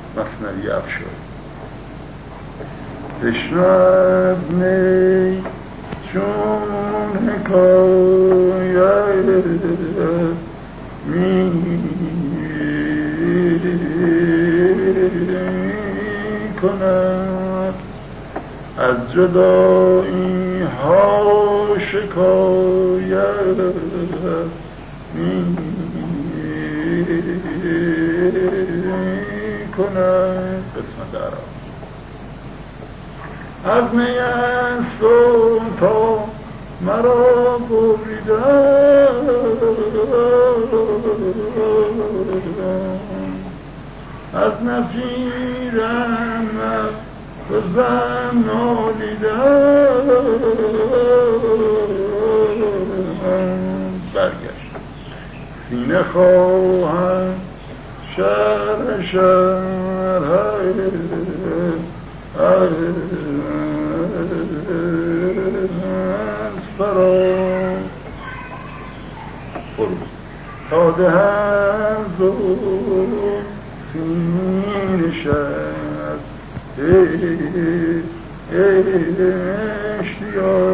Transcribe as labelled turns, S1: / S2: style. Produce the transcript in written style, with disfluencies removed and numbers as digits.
S1: مثنوی افشار. تشنه از می چون حکایت می کند، از جدایی ها شکایت می کند. قسمت عرب از نیست و تا مرا بریدن، از نفیرم و زن نالیدن برگشت. سینه خواهم شهر شهر از فرا تا دهند و سین شد اشتیاق